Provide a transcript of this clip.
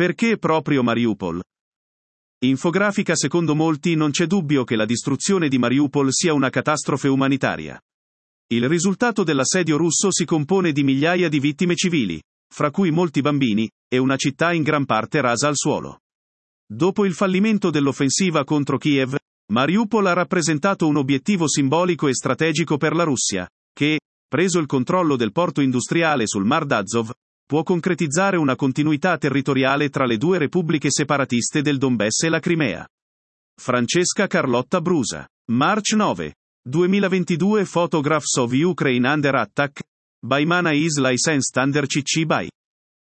Perché proprio Mariupol? Infografica. Secondo molti non c'è dubbio che la distruzione di Mariupol sia una catastrofe umanitaria. Il risultato dell'assedio russo si compone di migliaia di vittime civili, fra cui molti bambini, e una città in gran parte rasa al suolo. Dopo il fallimento dell'offensiva contro Kiev, Mariupol ha rappresentato un obiettivo simbolico e strategico per la Russia, che, preso il controllo del porto industriale sul Mar d'Azov, può concretizzare una continuità territoriale tra le due repubbliche separatiste del Donbass e la Crimea. Francesca Carlotta Brusa. March 9. 2022. Photographs of Ukraine under attack by Mana is licensed under CC BY.